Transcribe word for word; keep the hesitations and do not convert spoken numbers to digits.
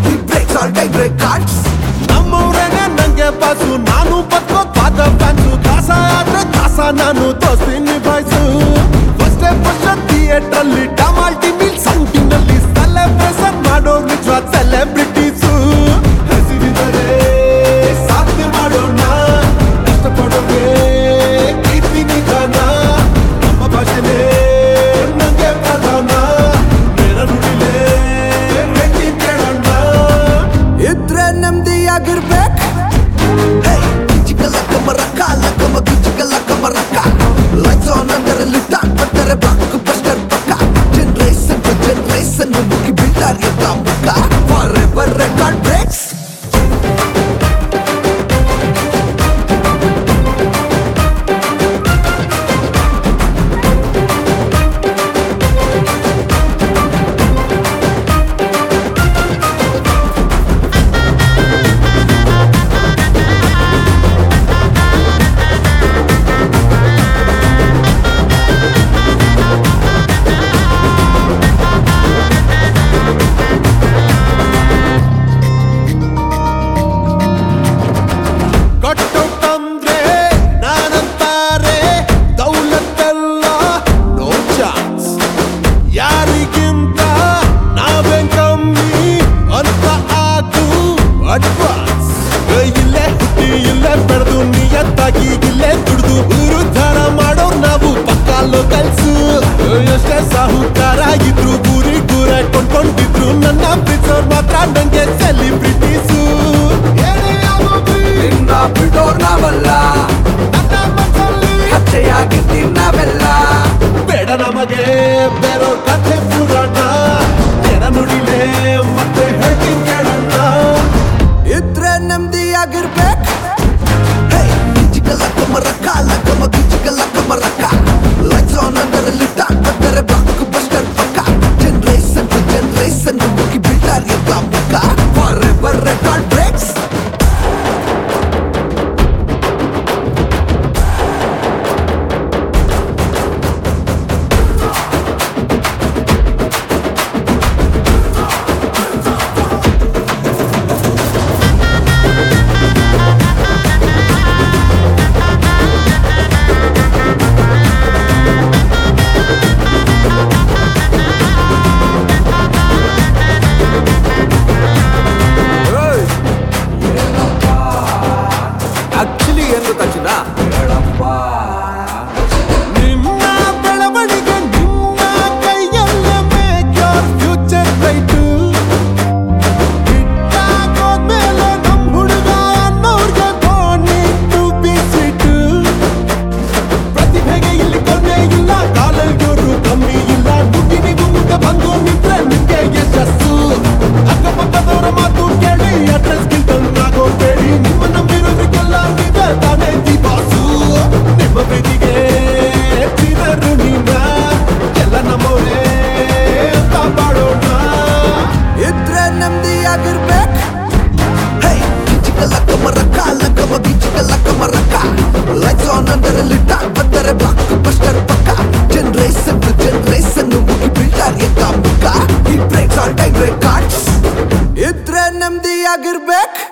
ಈ breaks all time break cards ನಮ್ಮವ್ರೇನೆ ನಂಗೆ ಬಾಸು ನಾನು ಬದುಕೋ ಪಾದ ಫ್ಯಾನ್ಸು ದಾಸ ಆದ್ರೆ ದಾಸ ನಾನು ದೋಸ್ತಿ ನಿಭಾಯಿಸು ಫಸ್ಟ್ ಫಸ್ಟ್ ಥಿಯೇಟರ್ ಅಲ್ಲಿ ಟಮಾಲ್ಟಿ ಮೀಲ್ ಸೌಟಿನಲ್ಲಿ ಸೆಲೆಬ್ರೇಷನ್ ಮಾಡೋ ನಿಜವಾದ ಸೆಲೆಬ್ರಿಟೀಸು ಹಸಿರಿದರೆ ಸಾಧನೆ ಮಾಡೋಣ ಕಷ್ಟಪಡೋಕೆ ಕೀರ್ತಿ ನಿಧಾನ ನಮ್ಮ ಭಾಷೆನೇ ನಂಗೆ ಪ್ರಧಾನ ಬೇರ ನುಡಿಲೇ ಭೇಟಿ ಕೇಳೋಣ ಇದ್ರೆ ನೆಮ್ಮದಿಯಾಗಿರ್ಬೇಕು Lights on under a lit up, but they're a blockbuster baka. Generation to generation, we keep build our yamaka. Forever record breaks. Advance ಇಲ್ಲೇ ಹುಟ್ಟಿ ಇಲ್ಲೇ ಬೆಳೆದು ನಿಯತ್ತಾಗಿ ಇಲ್ಲೇ ದುಡ್ದು ಉರುದ್ಧಾರ ಮಾಡೋ ನಾವು ಪಕ್ಕ ಲೋಕಲ್ಸು ಎಷ್ಟೇ ಸಾಹುಕಾರ ಇದ್ರು ಗುರಿ ಗುರ ಕೊಂಡ್ಕೊಂಡಿದ್ರು ನನ್ನ ಪ್ರೀತಿಸೋರ್ ಮಾತ್ರ ನಂಗೆ ಸೆಲಿಬ್ರಿಟೀಸು ಬಿಡೋರ್ ನಾವಲ್ಲ ನನ್ನ ಮನಸ್ಸಲ್ಲಿ ಹಚ್ಚೆಯಾಗಿದ್ದೀವಿ ನಾವೆಲ್ಲ ಬೇಡ ನಮಗೆ ಬೇರೋ ಕಥೆ ಪುರಾಣ ಜನ ನುಡಿಲೇ ಮತ್ತೆ ಹೇಳ್ತೀನಿ ಕೇಳೋಣ ಇದ್ರೆ ನೆಮ್ಮದಿಯಾಗಿರ್ಬೇಕು ಗಿಜಿಗಲ್ಲ ಕಮರಕ್ಕ ಲಕ್ಕಮ ಗಿಜಿಗಲ್ಲ ಕಮರಕ್ಕ lights on under lit up ಬಟ್ಟರೆ ಬ್ಲಾಕ್ ಬಸ್ಟರ್ ಪಕ್ಕ ಜನರೇಷನ್ ಟು ಜನರೇಷನ್ ಮುಗಿ ಬಿಲ್ಡರ್ ಯಮಕ ಫಾರೆವರ್ ರೆಕಾರ್ಡ್ ಬ್ರೇಕ್ಸ್ ಆಕ್ಚುಲಿ ಏನ್ ಗೊತ್ತಾಚಿನ ನಿನ್ನ ಬೆಳವಣಿಗೆ ನಿನ್ನ ಕೈಯಲ್ಲೇ ಮೇಕ್ ಯೋರ್ ಫ್ಯೂಚರ್ ಬ್ರೈಟು ಇಟ್ಟಾಗೋದ್ಮೇಲೆ ನಮ್ ಹುಡುಗ ಅನ್ನೋರ್ಗೆ ಬೋನಿ ಟು ಬಿ ಸ್ವೀಟು ಪ್ರತಿಭೆಗೆ ಇಲ್ಲಿ ಕೊನೆ ಇಲ್ಲ ಕಾಲಲ್ಗೋರು ಕಮ್ಮಿ ಇಲ್ಲ ದುಡ್ಡಿನಿಗೂ ಮುಂದೆ ಬಂದು ನಿಂತ್ರೆ ನಿಮ್ಗೆ ಯಶಸ್ಸು ಅಕ್ಕಪಕ್ಕದವರ ಮಾತು ಕೇಳಿ ಅಡ್ರೆಸ್ ಗಿಲ್ತನ್ನಾಗೋಬೇಡಿ ನಿಮ್ಮ ನಂಬಿರೋದಕ್ಕೆಲ್ಲ ನೀವೇ ತಾನೇ ದಿವಾಸು ನಿಮ್ಮ ಪ್ರೀತಿಗೆ ಚಿರರು ನೀನ ಎಲ್ಲ ನಮ್ಮವರೇ ಅಂತ ಮಾಡೋಣ ಇದ್ರೆ ನೆಮ್ಮದಿಯಾಗಿರ್ಬೇಕು ಗಿಜಿಗಲ್ಲ ಕಮರಕ್ಕ ಲಕ್ಕಮ ಗಿಜಿಗಲ್ಲ ಕಮರಕ್ಕ lights on under lit up ಬಟ್ಟರೆ ಬ್ಲಾಕ್ ಬಸ್ಟರ್ ಪಕ್ಕ ಜನರೇಷನ್ ಟು ಜನರೇಷನ್ ಮುಗಿ ಬಿಲ್ಡರ್ ಯಮಕ ಈ breaks all time break cards ಇದ್ರೆ ನೆಮ್ಮದಿಯಾಗಿರ್ಬೇಕು